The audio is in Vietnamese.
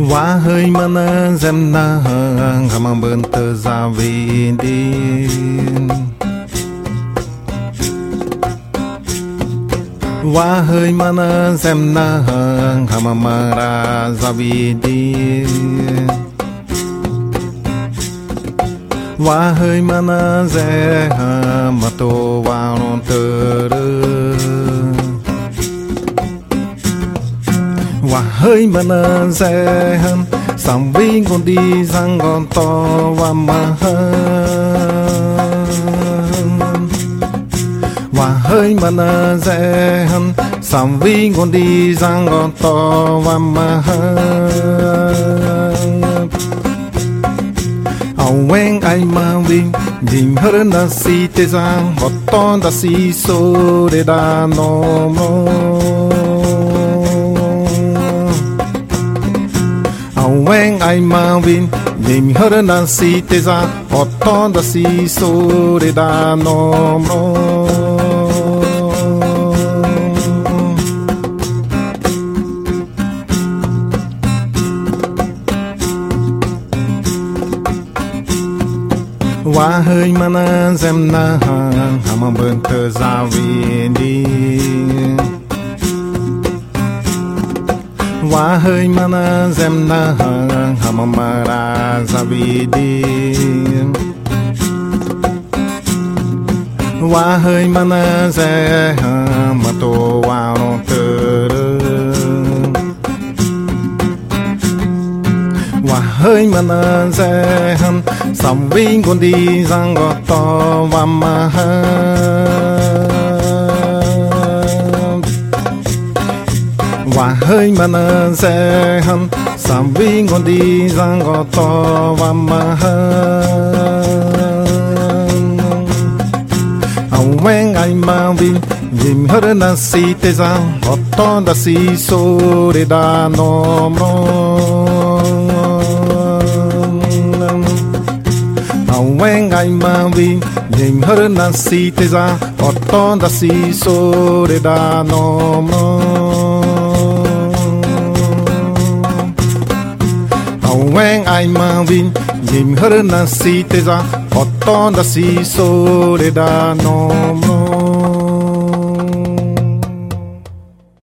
Wahai mana zemna kama bertazawidin. Wahai mana zemna kama marazawidin. Wahai mana zeha mato waron tere. Wahai mana zehan sambil kondi sanggon to wamahan. Wahai mana zehan sambil kondi sanggon to wamahan. Aweng ai mawing ding harna si te sang hoton da si so de da no mo. Aweng ai mawing ding harna si te sang hoton da si so de da no mo. Wahai mana zemna hama bertazawidin. Wahai mana zemna hama marazawidin. Wahai mana zeha mato waron tere. Wahai mana zehan sambil kondi sanggon to wamahan. Wahai mana zehan sambil kondi sanggon to wamahan. Aweng ai mawing jim harna si te sang hoton da si so de da no mo. Aweng ai mawing jim harna si te sang hoton da si so de da no mo. Aweng ai mawing jim harna si te sang hoton da si so de da no mo.